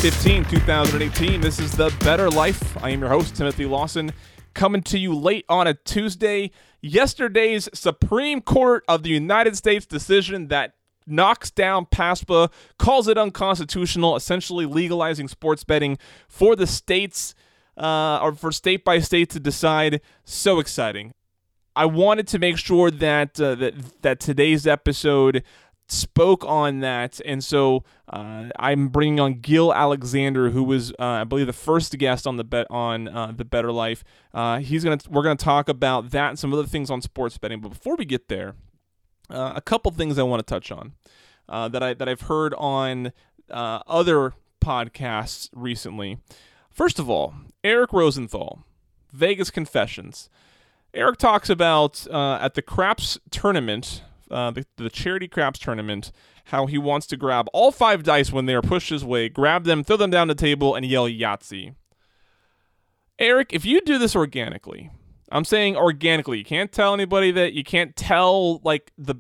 15, 2018. This is The Better Life. I am your host, Timothy Lawson, coming to you late on a Tuesday. Yesterday's Supreme Court of the United States decision that knocks down PASPA, calls it unconstitutional, essentially legalizing sports betting for the states, or for state by state to decide. So exciting. I wanted to make sure that that today's episode spoke on that, and so I'm bringing on Gil Alexander, who was, I believe, the first guest on the Better Life. We're gonna talk about that and some other things on sports betting. But before we get there, a couple things I want to touch on that I've heard on other podcasts recently. First of all, Eric Rosenthal, Vegas Confessions. Eric talks about at the craps tournament. The charity craps tournament, how he wants to grab all 5 dice when they are pushed his way, grab them, throw them down the table, and yell Yahtzee. Eric, if you do this organically, I'm saying organically, you can't tell anybody that, you can't tell like the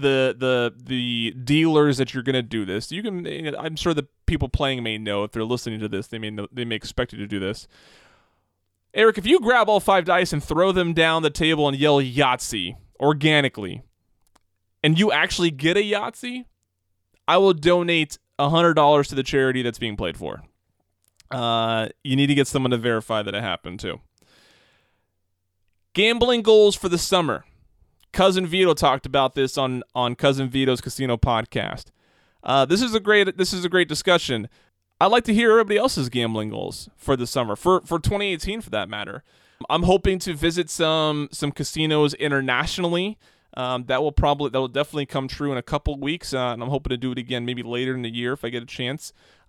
dealers that you're gonna do this. You can, I'm sure the people playing may know if they're listening to this, they may expect you to do this. Eric, if you grab all 5 dice and throw them down the table and yell Yahtzee organically, and you actually get a Yahtzee, I will donate $100 to the charity that's being played for. You need to get someone to verify that it happened too. Gambling goals for the summer. Cousin Vito talked about this on Cousin Vito's Casino podcast. This is a great discussion. I'd like to hear everybody else's gambling goals for the summer, for 2018 for that matter. I'm hoping to visit some casinos internationally. That will definitely come true in a couple weeks, and I'm hoping to do it again maybe later in the year if I get a chance.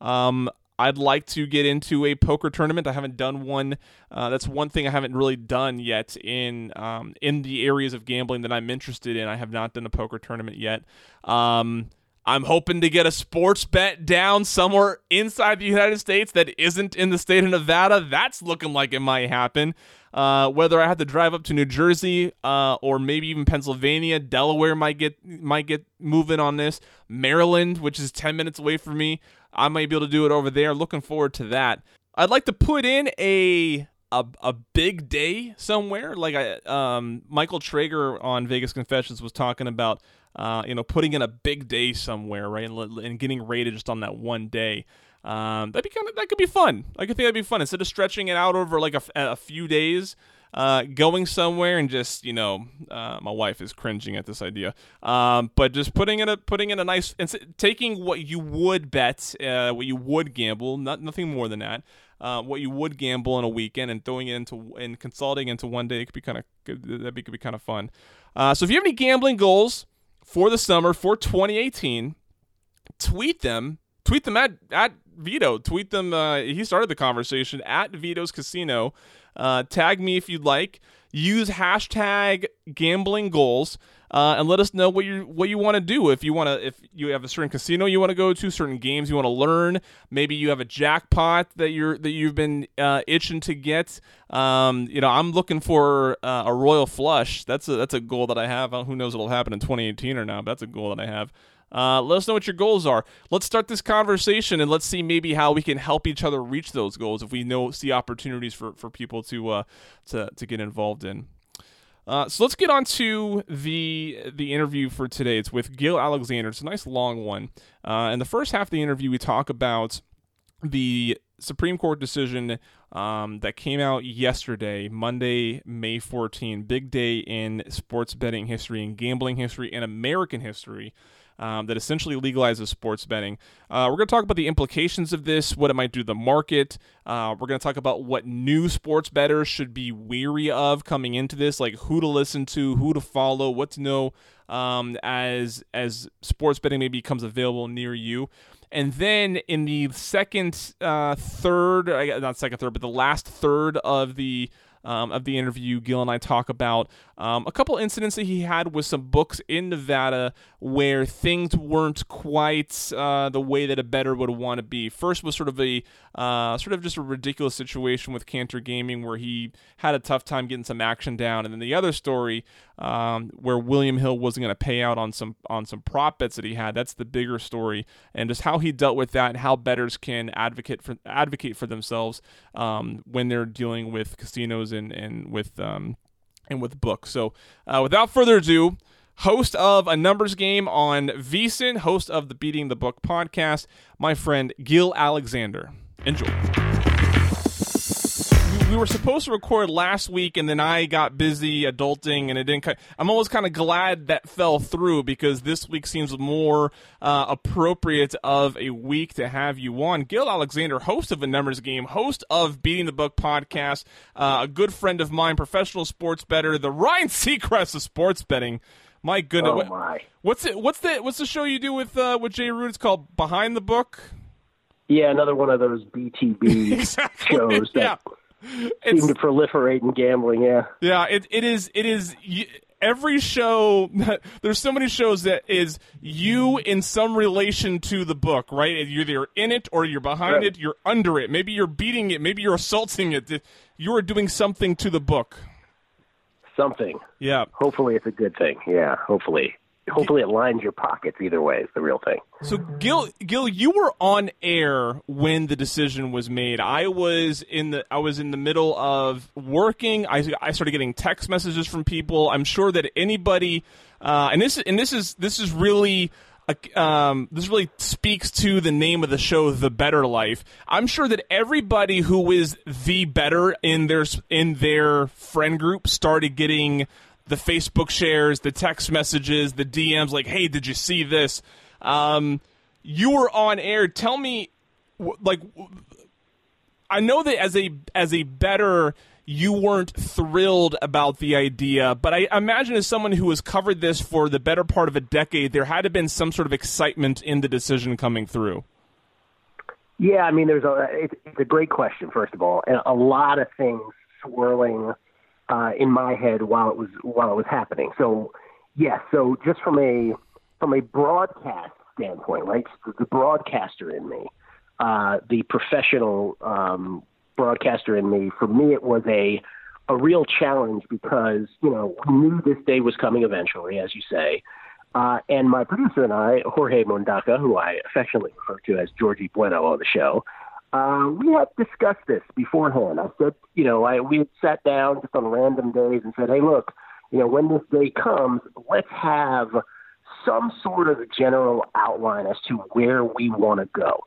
I'd like to get into a poker tournament. I haven't done one. That's one thing I haven't really done yet in the areas of gambling that I'm interested in. I have not done a poker tournament yet. I'm hoping to get a sports bet down somewhere inside the United States that isn't in the state of Nevada. That's looking like it might happen. Whether I have to drive up to New Jersey or maybe even Pennsylvania, Delaware might get moving on this. Maryland, which is 10 minutes away from me, I might be able to do it over there. Looking forward to that. I'd like to put in a big day somewhere. Like Michael Traeger on Vegas Confessions was talking about putting in a big day somewhere, right, and getting rated just on that one day. That could be fun. I could think that'd be fun instead of stretching it out over like a few days. Going somewhere and just my wife is cringing at this idea. But just putting in a nice, taking what you would bet, what you would gamble, nothing more than that. What you would gamble in a weekend and throwing it and consolidating into one day, it could be kind of good. Could be kind of fun. So if you have any gambling goals for the summer for 2018, tweet them at Vito. Tweet them. He started the conversation at Vito's Casino. Tag me if you'd like. Use hashtag gambling goals and let us know what you want to do. If you have a certain casino you want to go to, certain games you want to learn. Maybe you have a jackpot that you've been itching to get. I'm looking for a royal flush. That's a goal that I have. Who knows what'll happen in 2018 or not? But that's a goal that I have. Let us know what your goals are. Let's start this conversation and let's see maybe how we can help each other reach those goals if we see opportunities for people to get involved in. So let's get on to the interview for today. It's with Gil Alexander. It's a nice long one. In the first half of the interview, we talk about the Supreme Court decision that came out yesterday, Monday, May 14. Big day in sports betting history and gambling history and American history. That essentially legalizes sports betting. We're going to talk about the implications of this, what it might do to the market. We're going to talk about what new sports bettors should be weary of coming into this, like who to listen to, who to follow, what to know as sports betting maybe becomes available near you. And then in the the last third of the interview, Gil and I talk about a couple incidents that he had with some books in Nevada where things weren't quite the way that a bettor would want to be. First was sort of just a ridiculous situation with Cantor Gaming where he had a tough time getting some action down, and then the other story where William Hill wasn't going to pay out on some prop bets that he had. That's the bigger story, and just how he dealt with that and how bettors can advocate for themselves when they're dealing with casinos and with books. So without further ado, host of A Numbers Game on VSiN, host of the Beating the Book podcast, my friend Gil Alexander. Enjoy. We were supposed to record last week, and then I got busy adulting, and it didn't. I'm always kind of glad that fell through because this week seems more appropriate of a week to have you on. Gil Alexander, host of A Numbers Game, host of Beating the Book podcast, a good friend of mine, professional sports bettor, the Ryan Seacrest of sports betting. My goodness, oh my. What's the show you do with Jay Root? It's called Behind the Book. Yeah, another one of those BTB exactly. shows that seem to proliferate in gambling. Yeah. It is. Every show, there's so many shows that is you in some relation to the book, right? You're either in it or you're behind it. You're under it. Maybe you're beating it. Maybe you're assaulting it. You are doing something to the book. Something. Yeah. Hopefully it's a good thing. Yeah, hopefully. Hopefully it lines your pockets either way is the real thing. So, Gil, you were on air when the decision was made. I was in the middle of working. I started getting text messages from people. I'm sure that anybody, this really speaks to the name of the show, The Bettor Life. I'm sure that everybody who is the bettor in their friend group started getting the Facebook shares, the text messages, the DMs, like, hey, did you see this? You were on air. Tell me, I know that as a bettor, you weren't thrilled about the idea, but I imagine as someone who has covered this for the better part of a decade, there had to have been some sort of excitement in the decision coming through. Yeah, I mean, it's a great question, first of all, and a lot of things swirling in my head while it was happening. So yes, so just from a broadcast standpoint, right? The broadcaster in me, the professional broadcaster in me, for me it was a real challenge because, we knew this day was coming eventually, as you say. And my producer and I, Jorge Mondaca, who I affectionately refer to as Georgie Bueno on the show, we had discussed this beforehand. I said, we had sat down just on random days and said, hey, look, when this day comes, let's have some sort of general outline as to where we want to go.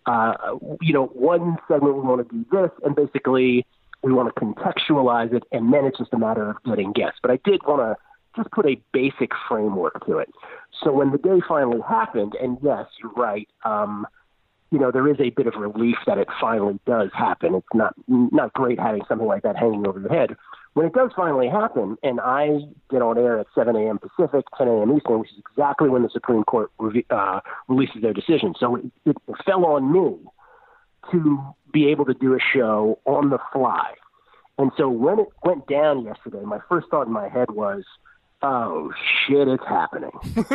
One segment we want to do this, and basically we want to contextualize it, and then it's just a matter of getting guests. But I did want to just put a basic framework to it. So when the day finally happened, and yes, you're right, there is a bit of relief that it finally does happen. It's not great having something like that hanging over your head. When it does finally happen, and I get on air at 7 a.m. Pacific, 10 a.m. Eastern, which is exactly when the Supreme Court releases their decision. So it fell on me to be able to do a show on the fly. And so when it went down yesterday, my first thought in my head was, oh, shit, it's happening.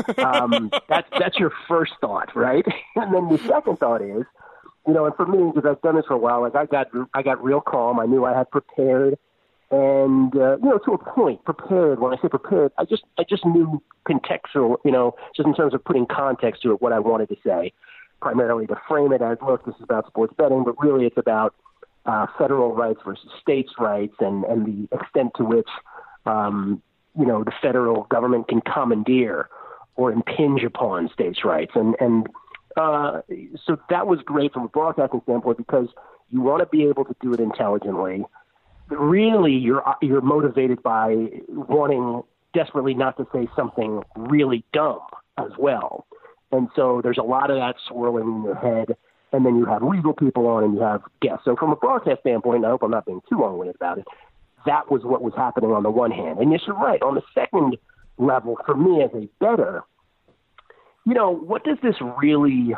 That's your first thought, right? And then the second thought is, and for me, because I've done this for a while, like I got real calm. I knew I had prepared. And, to a point, prepared, when I say prepared, I just knew contextual, just in terms of putting context to it, what I wanted to say, primarily to frame it as, look, this is about sports betting, but really it's about federal rights versus states' rights and the extent to which, the federal government can commandeer or impinge upon states' rights. And so that was great from a broadcasting standpoint because you want to be able to do it intelligently. Really, you're motivated by wanting desperately not to say something really dumb as well. And so there's a lot of that swirling in your head, and then you have legal people on and you have guests. So from a broadcast standpoint, I hope I'm not being too long-winded about it, that was what was happening on the one hand. And yes, you're right. On the second level, for me as a bettor, what does this really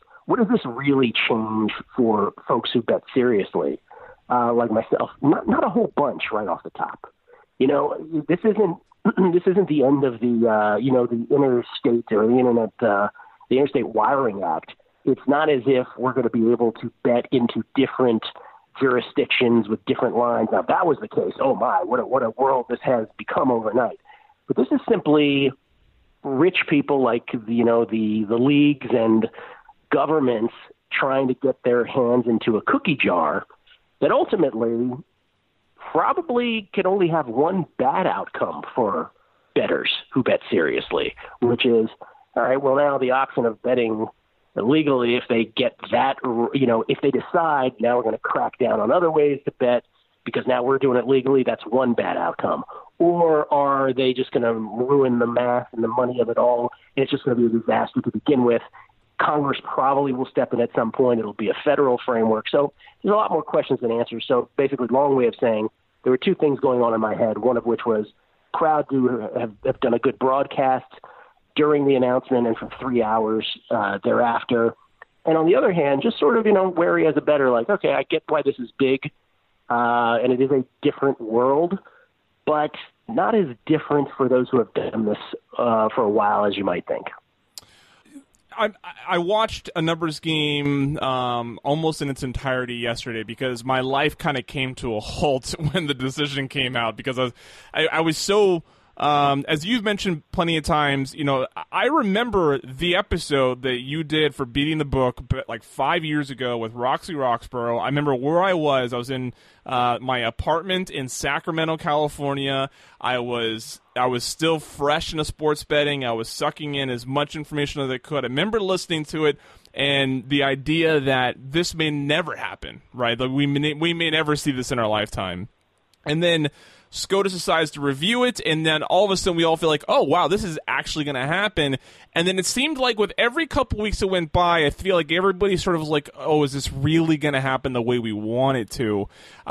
change for folks who bet seriously? Like myself, not a whole bunch right off the top. This isn't this isn't the end of the the interstate or the Interstate Wiring Act. It's not as if we're going to be able to bet into different jurisdictions with different lines. Now, if that was the case, oh my, what a world this has become overnight. But this is simply rich people like the leagues and governments trying to get their hands into a cookie jar that ultimately probably can only have one bad outcome for bettors who bet seriously, which is, all right, well, now the option of betting illegally, if they get that, if they decide now we're going to crack down on other ways to bet because now we're doing it legally, that's one bad outcome. Or are they just going to ruin the math and the money of it all, and it's just going to be a disaster to begin with? Congress probably will step in at some point. It'll be a federal framework. So there's a lot more questions than answers. So basically, long way of saying there were two things going on in my head, one of which was proud to have done a good broadcast during the announcement and for 3 hours thereafter. And on the other hand, just sort of, wary as a bettor, like, okay, I get why this is big, and it is a different world, but not as different for those who have done this for a while as you might think. I watched a numbers game almost in its entirety yesterday because my life kind of came to a halt when the decision came out because I was so as you've mentioned plenty of times, I remember the episode that you did for Beating the Book like 5 years ago with Roxy Roxborough. I remember where I was. I was in my apartment in Sacramento, California. I was still fresh into sports betting. I was sucking in as much information as I could. I remember listening to it and the idea that this may never happen, right? Like we may never see this in our lifetime. And then SCOTUS decides to review it, and then all of a sudden we all feel like, oh, wow, this is actually going to happen. And then it seemed like with every couple weeks that went by, I feel like everybody sort of was like, oh, is this really going to happen the way we want it to?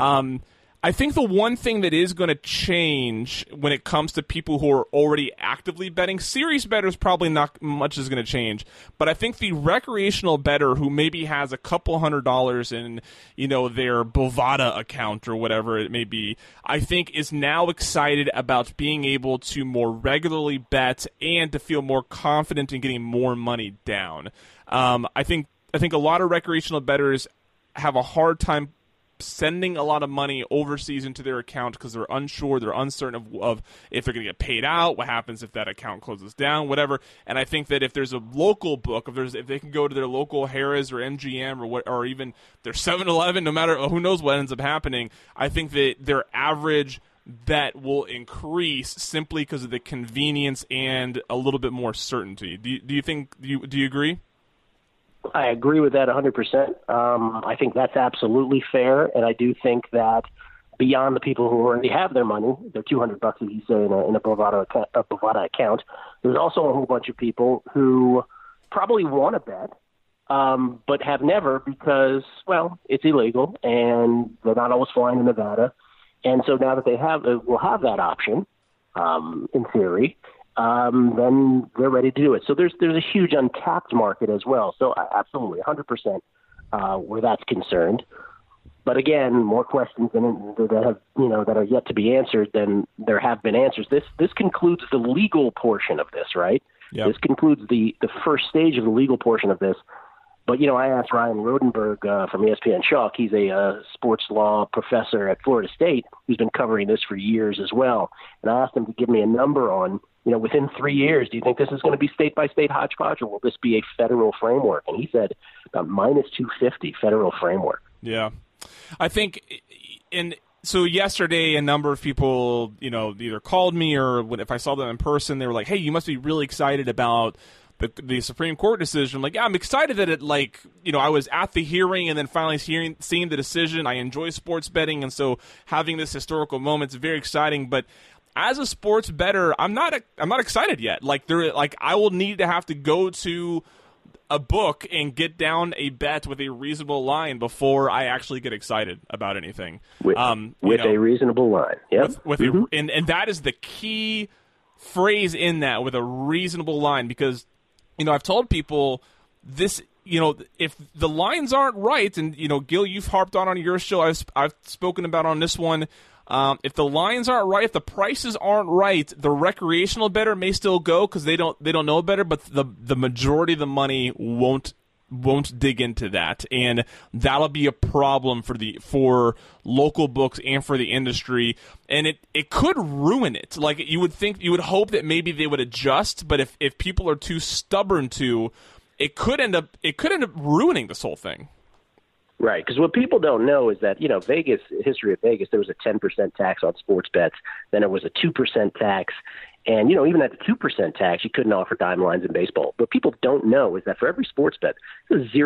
I think the one thing that is going to change when it comes to people who are already actively betting, serious bettors probably not much is going to change, but I think the recreational bettor who maybe has a couple $100 in, their Bovada account or whatever it may be, I think is now excited about being able to more regularly bet and to feel more confident in getting more money down. I think a lot of recreational bettors have a hard time sending a lot of money overseas into their account because they're unsure, they're uncertain of if they're going to get paid out, what happens if that account closes down, whatever. And I think that if there's a local book, if they can go to their local Harrah's or MGM or even their 7-Eleven, no matter who knows what ends up happening, I think that their average bet will increase simply because of the convenience and a little bit more certainty. Do you agree? I agree with that 100%. I think that's absolutely fair, and I do think that beyond the people who already have their money, their $200, as you say, in a Bovada account, there's also a whole bunch of people who probably want to bet, but have never because, well, it's illegal, and they're not always flying to Nevada. And so now that will have that option, in theory, then they're ready to do it. So there's a huge untapped market as well. So absolutely, 100% where that's concerned. But again, more questions that are yet to be answered than there have been answers. This concludes the legal portion of this, right? Yep. This concludes the first stage of the legal portion of this. But, I asked Ryan Rodenberg from ESPN Chalk. He's a sports law professor at Florida State who's been covering this for years as well. And I asked him to give me a number on, within 3 years, do you think this is going to be state-by-state hodgepodge, or will this be a federal framework? And he said about minus 250 federal framework. Yeah. I think so yesterday, a number of people, either called me or if I saw them in person, they were like, hey, you must be really excited about the Supreme Court decision. I'm like, yeah, I'm excited that it, I was at the hearing and then finally seeing the decision. I enjoy sports betting, and so having this historical moment is very exciting. But as a sports bettor, I'm not excited yet. I will need to have to go to a book and get down a bet with a reasonable line before I actually get excited about anything. With a reasonable line, yeah. And that is the key phrase in that, with a reasonable line, because I've told people this, if the lines aren't right, and Gil, you've harped on your show, I've spoken about on this one, If the lines aren't right, if the prices aren't right, the recreational bettor may still go because they don't know better, but the majority of the money won't dig into that, and that'll be a problem for local books and for the industry, and it could ruin it. Like, you would hope that maybe they would adjust, but if people are too stubborn it could end up ruining this whole thing. Right, because what people don't know is that, Vegas, history of Vegas, there was a 10% tax on sports bets, then it was a 2% tax, and, even at the 2% tax, you couldn't offer dime lines in baseball. What people don't know is that for every sports bet, there's a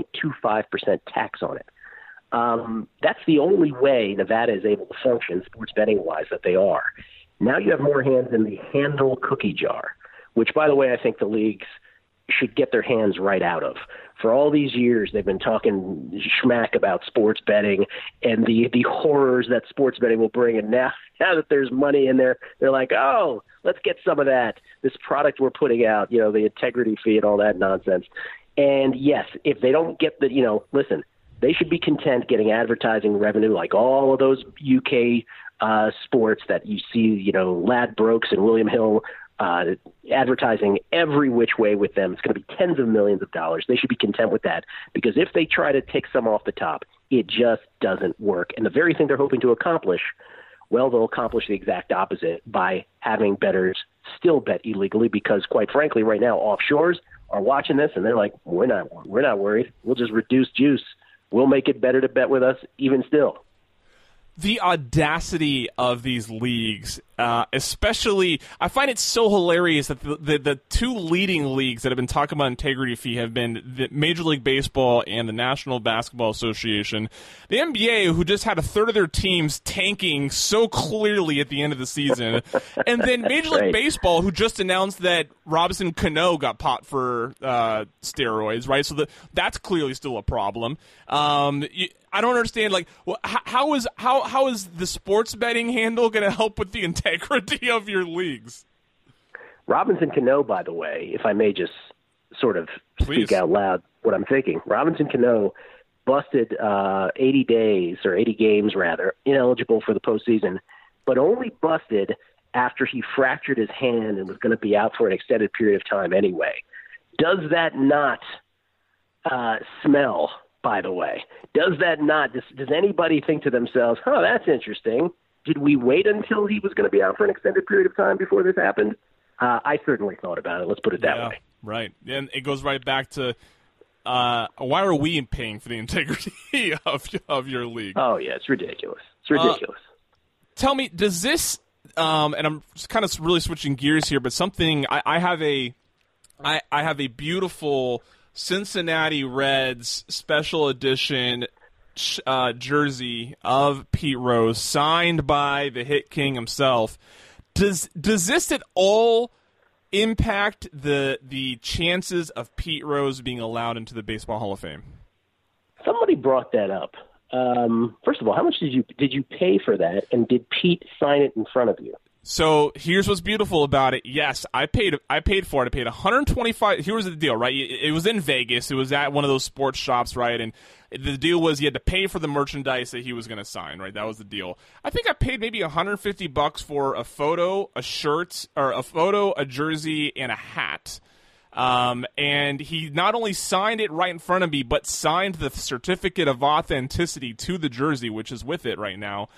0.25% tax on it. That's the only way Nevada is able to function sports betting-wise that they are. Now you have more hands in the handle cookie jar, which, by the way, I think the leagues should get their hands right out of. For all these years, they've been talking schmack about sports betting and the horrors that sports betting will bring. And now that there's money in there, they're like, oh, let's get some of that. This product we're putting out, the integrity fee and all that nonsense. And yes, if they don't get listen, they should be content getting advertising revenue like all of those UK sports that you see, Ladbrokes and William Hill advertising every which way with them. It's going to be tens of millions of dollars. They should be content with that, because if they try to take some off the top, it just doesn't work. And the very thing they're hoping to accomplish, well, they'll accomplish the exact opposite by having bettors still bet illegally, because quite frankly, right now, offshores are watching this and they're like, we're not worried. We'll just reduce juice. We'll make it better to bet with us even still. The audacity of these leagues, especially, I find it so hilarious that the two leading leagues that have been talking about integrity fee have been the Major League Baseball and the National Basketball Association. The NBA, who just had a third of their teams tanking so clearly at the end of the season, and then Major League Baseball, who just announced that Robinson Cano got popped for steroids, right? So that's clearly still a problem. I don't understand, how is the sports betting handle going to help with the integrity of your leagues? Robinson Cano, by the way, if I may just sort of speak out loud what I'm thinking. Robinson Cano busted 80 games, ineligible for the postseason, but only busted after he fractured his hand and was going to be out for an extended period of time anyway. Does that not smell? By the way, does anybody think to themselves, that's interesting. Did we wait until he was going to be out for an extended period of time before this happened? I certainly thought about it. Let's put it that way. Right. And it goes right back to why are we paying for the integrity of your league? Oh, yeah, it's ridiculous. It's ridiculous. Tell me, does this, and I'm just kind of really switching gears here, but something, I have a beautiful Cincinnati Reds special edition jersey of Pete Rose, signed by the Hit King himself. Does this at all impact the chances of Pete Rose being allowed into the Baseball Hall of Fame? Somebody brought that up. First of all, how much did you pay for that, and did Pete sign it in front of you? So here's what's beautiful about it. Yes, I paid for it. I paid $125. Here was the deal, right? It was in Vegas. It was at one of those sports shops, right? And the deal was you had to pay for the merchandise that he was going to sign, right? That was the deal. I think I paid maybe $150 for a photo, a shirt, or a jersey, and a hat. And he not only signed it right in front of me, but signed the certificate of authenticity to the jersey, which is with it right now.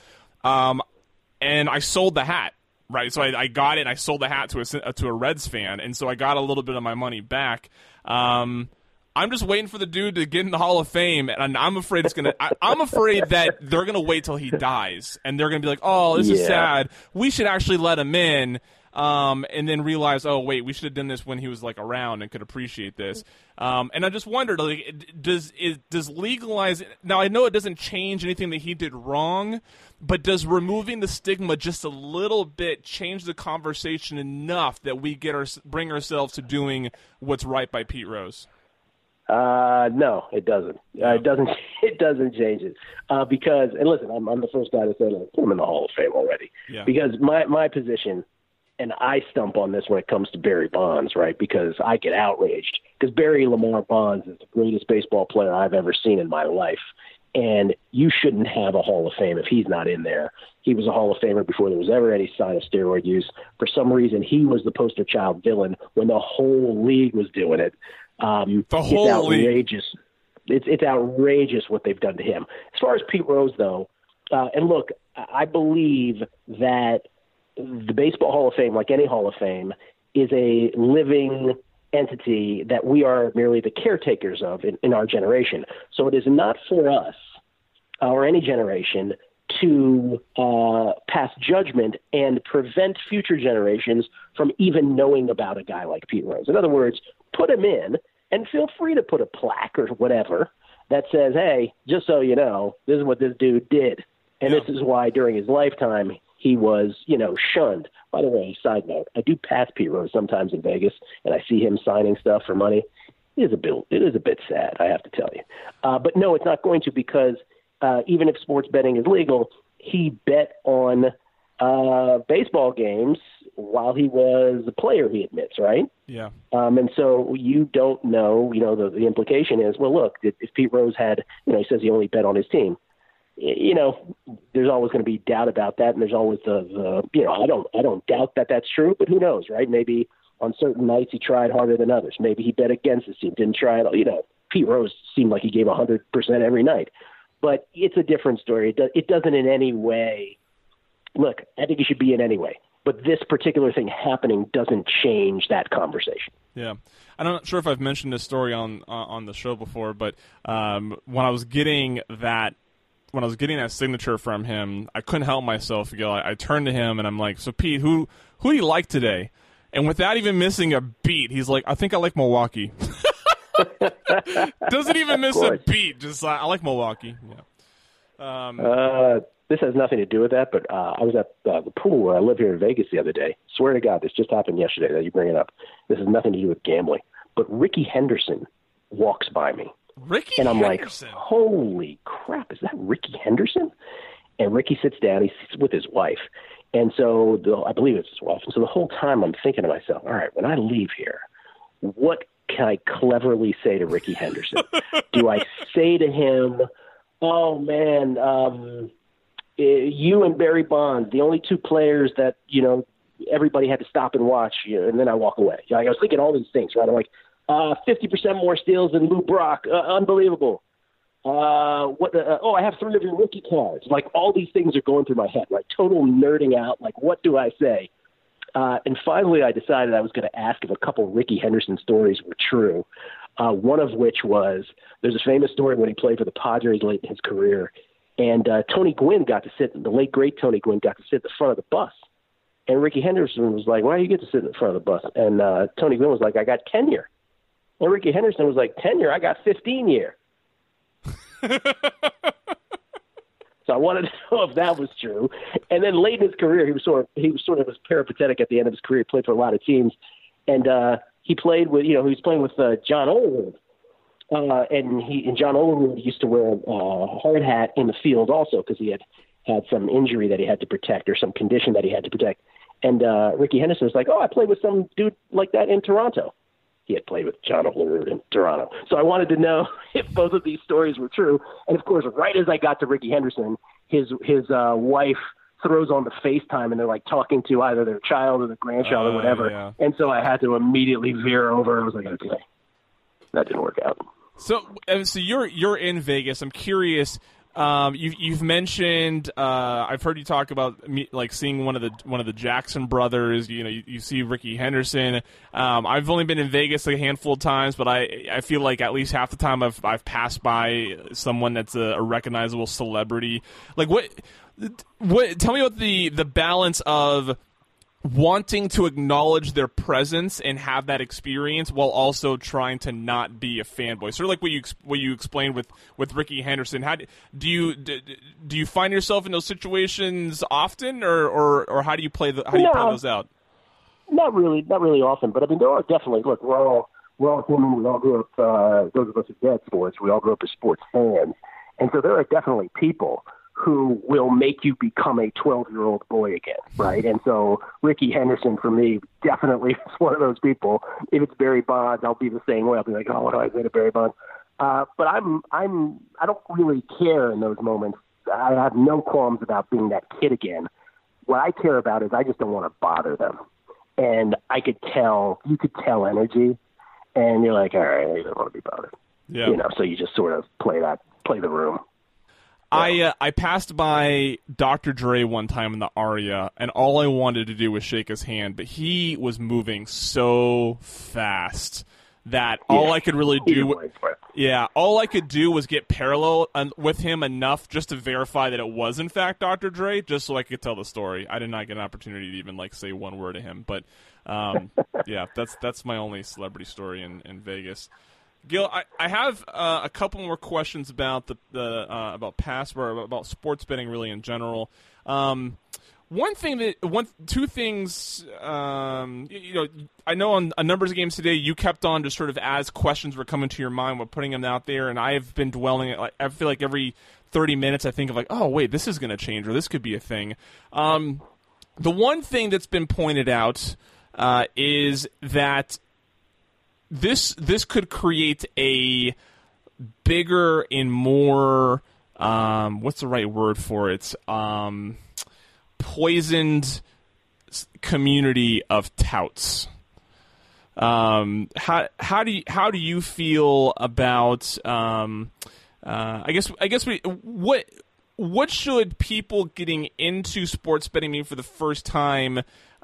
And I sold the hat. Right, so I got it, and I sold the hat to a Reds fan, and so I got a little bit of my money back. I'm just waiting for the dude to get in the Hall of Fame, and I'm afraid I'm afraid that they're gonna wait till he dies, and they're gonna be like, "Oh, this is sad. We should actually let him in." And then realize, oh wait, we should have done this when he was around and could appreciate this. And I just wondered, does legalize? Now I know it doesn't change anything that he did wrong, but does removing the stigma just a little bit change the conversation enough that we bring ourselves to doing what's right by Pete Rose? No, it doesn't. It doesn't change it because, and listen, I'm the first guy to say, put him in the Hall of Fame already. Yeah. Because my position. And I stump on this when it comes to Barry Bonds, right? Because I get outraged. Because Barry Lamar Bonds is the greatest baseball player I've ever seen in my life. And you shouldn't have a Hall of Fame if he's not in there. He was a Hall of Famer before there was ever any sign of steroid use. For some reason, he was the poster child villain when the whole league was doing it. It's outrageous. It's outrageous what they've done to him. As far as Pete Rose, though, and look, I believe that the Baseball Hall of Fame, like any Hall of Fame, is a living entity that we are merely the caretakers of in our generation. So it is not for us or any generation to pass judgment and prevent future generations from even knowing about a guy like Pete Rose. In other words, put him in and feel free to put a plaque or whatever that says, hey, just so you know, this is what this dude did. And This is why during his lifetime he was, shunned. By the way, side note, I do pass Pete Rose sometimes in Vegas, and I see him signing stuff for money. It is a bit sad, I have to tell you. But no, it's not going to, because even if sports betting is legal, he bet on baseball games while he was a player, he admits, right? Yeah. And so you don't know, the implication is, well, look, if Pete Rose had, he says he only bet on his team. There's always going to be doubt about that, and there's always the I don't doubt that that's true, but who knows, right? Maybe on certain nights he tried harder than others. Maybe he bet against his team, didn't try it all. Pete Rose seemed like he gave 100% every night, but it's a different story. It doesn't in any way. Look, I think he should be in anyway, but this particular thing happening doesn't change that conversation. Yeah. I'm not sure if I've mentioned this story on the show before, but when I was getting that signature from him, I couldn't help myself. I turned to him and I'm like, so Pete, who do you like today? And without even missing a beat, he's like, I think I like Milwaukee. Doesn't even miss a beat. Just I like Milwaukee. Yeah. This has nothing to do with that, but I was at the pool where I live here in Vegas the other day. Swear to God, this just happened yesterday that you bring it up. This has nothing to do with gambling. But Ricky Henderson walks by me. And I'm Henderson. Like, holy crap, is that Ricky Henderson? And Ricky sits down, he sits with his wife. And so I believe it's his wife. And so the whole time I'm thinking to myself, all right, when I leave here, what can I cleverly say to Ricky Henderson? Do I say to him, oh, man, you and Barry Bonds, the only two players that, everybody had to stop and watch, and then I walk away. I was thinking all these things, right? I'm like, 50% more steals than Lou Brock. Unbelievable. I have 3 of your rookie cards. Like, all these things are going through my head, right? Total nerding out. Like, what do I say? And finally, I decided I was going to ask if a couple Ricky Henderson stories were true. One of which was, there's a famous story when he played for the Padres late in his career. And Tony Gwynn the late great Tony Gwynn got to sit in the front of the bus. And Ricky Henderson was like, why do you get to sit in the front of the bus? And Tony Gwynn was like, I got tenure. And Ricky Henderson was like, tenure? I got 15 year. So I wanted to know if that was true. And then late in his career, he was sort of peripatetic at the end of his career. He played for a lot of teams. And he played with, he was playing with John Olerud. And John Olerud used to wear a hard hat in the field also because he had some injury that he had to protect or some condition that he had to protect. And Ricky Henderson was like, I played with some dude like that in Toronto. He had played with John Olerud in Toronto. So I wanted to know if both of these stories were true. And, of course, right as I got to Ricky Henderson, his wife throws on the FaceTime, and they're, like, talking to either their child or their grandchild or whatever. Yeah. And so I had to immediately veer over. I was like, okay, that didn't work out. So you're in Vegas. I'm curious. You've mentioned. I've heard you talk about like seeing one of the Jackson brothers. You see Ricky Henderson. I've only been in Vegas a handful of times, but I feel like at least half the time I've passed by someone that's a recognizable celebrity. Like what? Tell me about the balance of wanting to acknowledge their presence and have that experience while also trying to not be a fanboy. Sort of like what you explained with Ricky Henderson. How do you find yourself in those situations often, or how do you play play those out? Not really often, but I mean there are definitely. Look, we're all human. We all grew up. Those of us who get sports, we all grew up as sports fans, and so there are definitely people who will make you become a 12-year-old boy again, right? And so Ricky Henderson, for me, definitely is one of those people. If it's Barry Bonds, I'll be the same way. I'll be like, what do I say to Barry Bonds? But I don't really care in those moments. I have no qualms about being that kid again. What I care about is I just don't want to bother them. And you could tell energy, and you're like, all right, I don't want to be bothered. Yeah. So you just sort of play the room. I passed by Dr. Dre one time in the Aria, and all I wanted to do was shake his hand, but he was moving so fast that all I could really do was get parallel with him enough just to verify that it was in fact Dr. Dre, just so I could tell the story. I did not get an opportunity to even say one word to him, but yeah, that's my only celebrity story in Vegas. Gil, I have a couple more questions about about Password, about sports betting really in general. Two things, I know on a numbers of games today, you kept on just sort of as questions were coming to your mind, we're putting them out there, and I've been dwelling. I feel like every 30 minutes I think of oh wait, this is going to change, or this could be a thing. The one thing that's been pointed out is that this could create a bigger and more what's the right word for it? Poisoned community of touts. How do you feel about? I guess what should people getting into sports betting for the first time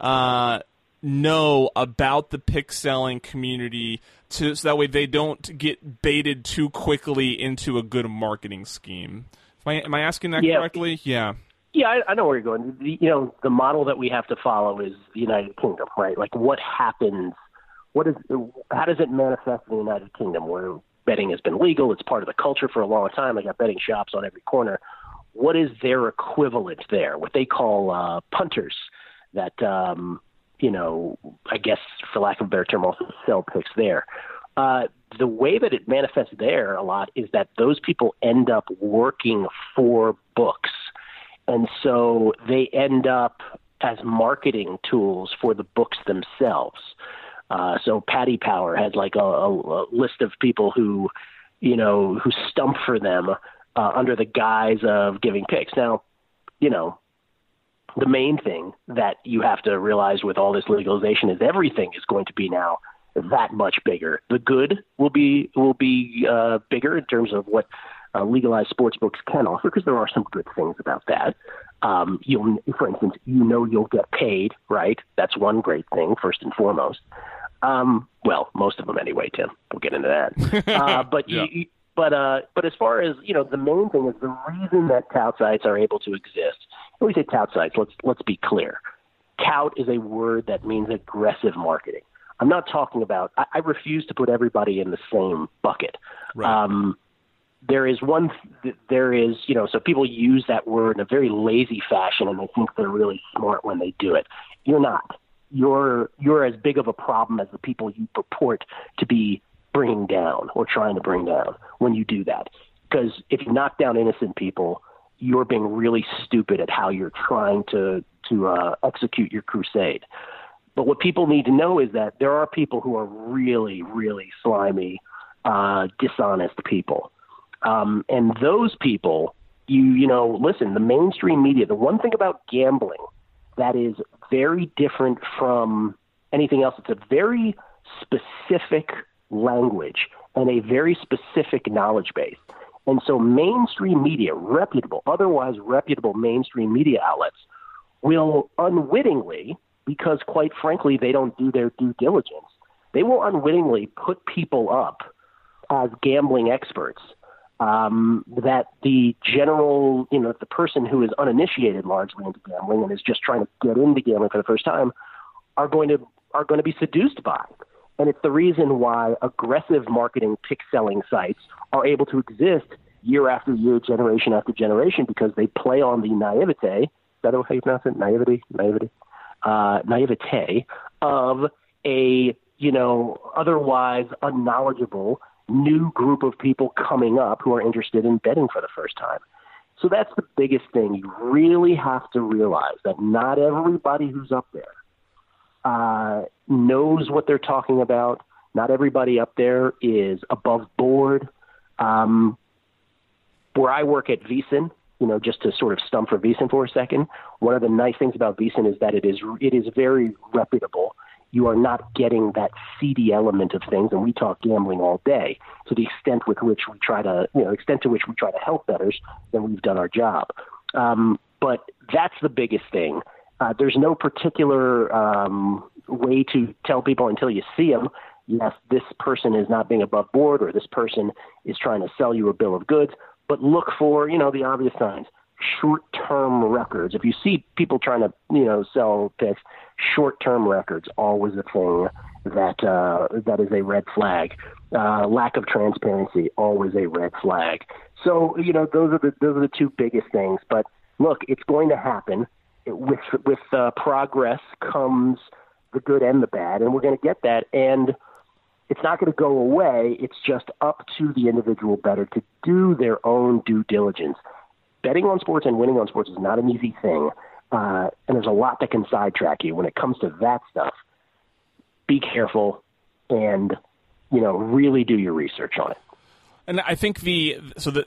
know about the pick selling community so that way they don't get baited too quickly into a good marketing scheme? Am I asking that correctly? Yeah. Yeah, I know where you're going. The model that we have to follow is the United Kingdom, right? Like, what happens? How does it manifest in the United Kingdom, where betting has been legal? It's part of the culture for a long time. They got betting shops on every corner. What is their equivalent there? What they call punters that, I guess for lack of a better term, also sell picks there. The way that it manifests there a lot is that those people end up working for books. And so they end up as marketing tools for the books themselves. So Paddy Power has a list of people who stump for them under the guise of giving picks. Now, the main thing that you have to realize with all this legalization is everything is going to be now that much bigger. The good will be bigger in terms of what legalized sports books can offer, because there are some good things about that. For instance, you'll get paid, right? That's one great thing, first and foremost. Well, most of them anyway, Tim. We'll get into that. But yeah. But as far as the main thing is the reason that tout sites are able to exist. When we say tout sites, let's be clear. Tout is a word that means aggressive marketing. I'm not talking about. I refuse to put everybody in the same bucket. Right. There is, so people use that word in a very lazy fashion, and they think they're really smart when they do it. You're not. You're as big of a problem as the people you purport to be bringing down or trying to bring down when you do that. Because if you knock down innocent people, you're being really stupid at how you're trying to execute your crusade. But what people need to know is that there are people who are really, really slimy, dishonest people. And those people, listen, the mainstream media, the one thing about gambling that is very different from anything else, it's a very specific language and a very specific knowledge base. And so mainstream media, otherwise reputable mainstream media outlets will unwittingly, because quite frankly, they don't do their due diligence, they will unwittingly put people up as gambling experts that the general, the person who is uninitiated largely into gambling and is just trying to get into gambling for the first time are going to be seduced by. And it's the reason why aggressive marketing pick selling sites are able to exist year after year, generation after generation, because they play on the naivete. Is that how you pronounce it? Naivete of a, otherwise unknowledgeable new group of people coming up who are interested in betting for the first time. So that's the biggest thing. You really have to realize that not everybody who's up there knows what they're talking about. Not everybody up there is above board. Where I work at VEASAN, just to sort of stump for VEASAN for a second, one of the nice things about VEASAN is that it is very reputable. You are not getting that seedy element of things, and we talk gambling all day. To the extent with which we try to, help bettors, then we've done our job. But that's the biggest thing. There's no particular way to tell people until you see them, yes, this person is not being above board, or this person is trying to sell you a bill of goods. But look for, the obvious signs. Short-term records. If you see people trying to, sell picks, short-term records, always a thing that is a red flag. Lack of transparency, always a red flag. So, those are the two biggest things. But look, it's going to happen. With progress comes the good and the bad, and we're going to get that. And it's not going to go away. It's just up to the individual bettor to do their own due diligence. Betting on sports and winning on sports is not an easy thing, and there's a lot that can sidetrack you. When it comes to that stuff, be careful and, really do your research on it. And I think the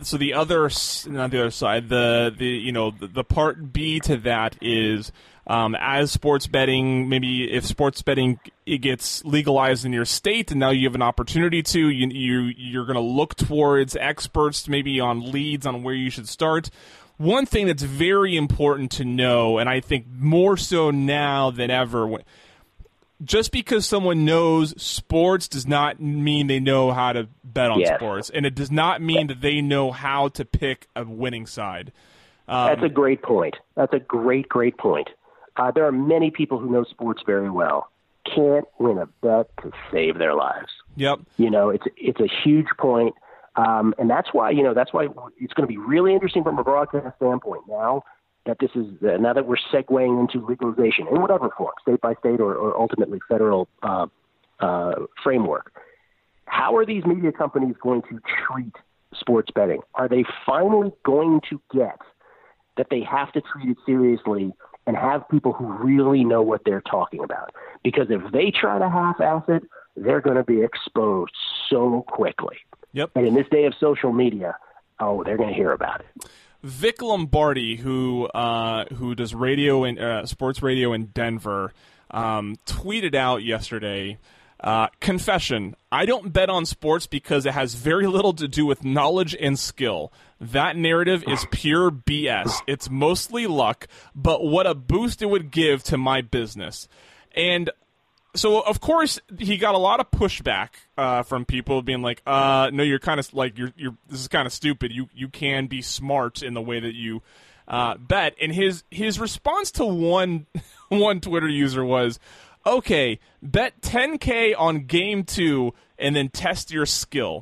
part B to that is as sports betting, maybe if sports betting it gets legalized in your state, and now you have an opportunity to you're going to look towards experts maybe on leads on where you should start. One thing that's very important to know, and I think more so now than ever, just because someone knows sports does not mean they know how to bet on sports, and it does not mean that they know how to pick a winning side. That's a great point. That's a great point. There are many people who know sports very well, can't win a bet to save their lives. Yep. It's a huge point, and that's why it's going to be really interesting from a broadcast standpoint now that we're segueing into legalization in whatever form, state by state or ultimately federal framework. How are these media companies going to treat sports betting? Are they finally going to get that they have to treat it seriously and have people who really know what they're talking about? Because if they try to half-ass it, they're going to be exposed so quickly. Yep. And in this day of social media, they're going to hear about it. Vic Lombardi, who does radio and sports radio in Denver, tweeted out yesterday, confession, I don't bet on sports because it has very little to do with knowledge and skill. That narrative is pure BS. It's mostly luck, but what a boost it would give to my business. And so, of course, he got a lot of pushback from people being like, "No, you're kind of like you're. This is kind of stupid. You can be smart in the way that you bet." And his response to one Twitter user was, "Okay, bet $10K on game 2 and then test your skill."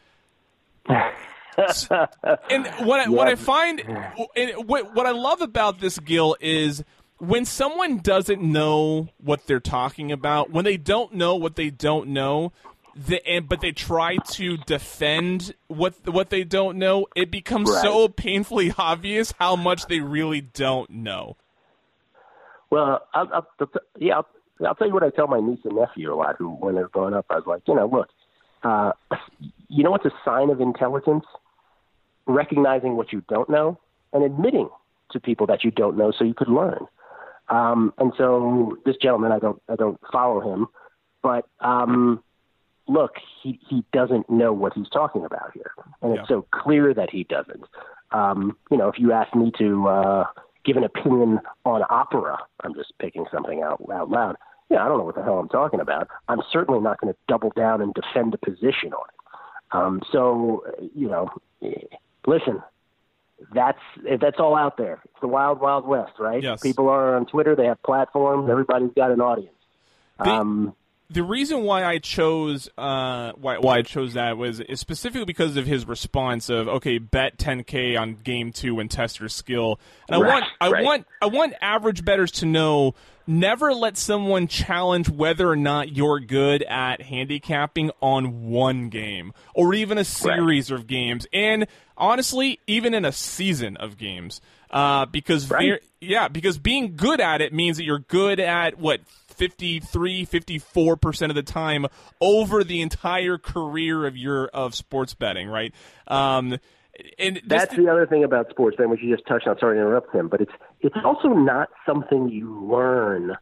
And what I find, and what I love about this, Gil, is when someone doesn't know what they're talking about, when they don't know what they don't know, but they try to defend what they don't know, it becomes so painfully obvious how much they really don't know. Well, I'll tell you what I tell my niece and nephew a lot. Who, when they're growing up, I was like, look, what's a sign of intelligence? Recognizing what you don't know and admitting to people that you don't know, so you could learn. And so this gentleman, I don't follow him, but look, he doesn't know what he's talking about here, and it's so clear that he doesn't. If you ask me to give an opinion on opera, I'm just picking something out loud. I don't know what the hell I'm talking about. I'm certainly not going to double down and defend a position on it. Listen. That's all out there. It's the wild, wild west, right? Yes. People are on Twitter. They have platforms. Everybody's got an audience. The reason why I chose why I chose that is specifically because of his response of, okay, bet $10K on game 2 and test your skill. And I want average bettors to know, never let someone challenge whether or not you're good at handicapping on one game or even a series of games, and honestly, even in a season of games. Because being good at it means that you're good at 54% of the time over the entire career of sports betting, right? And that's the other thing about sports betting, which you just touched on. Sorry to interrupt him, but it's also not something you learn